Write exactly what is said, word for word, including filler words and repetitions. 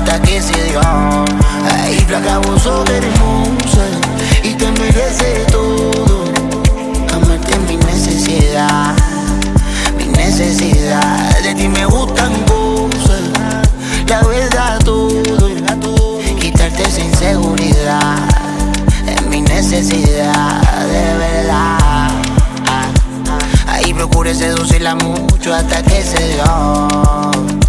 hasta que se dio. Ay, flaca, vos sos hermosa y te mereces todo. Amarte es mi necesidad, mi necesidad. De ti me gustan cosas, la verdad todo. Quitarte esa inseguridad es mi necesidad, de verdad. Ahí procure seducirla mucho hasta que se dio.